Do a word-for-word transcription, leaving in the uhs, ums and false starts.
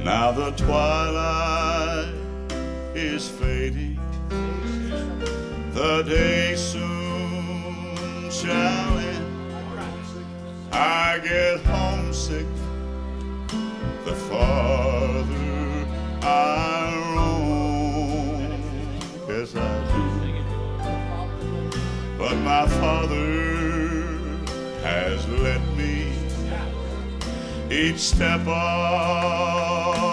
Now the twilight is fading, the day soon shall end. I get homesick the farther I roam. Yes, I do. But my Father has let me each step of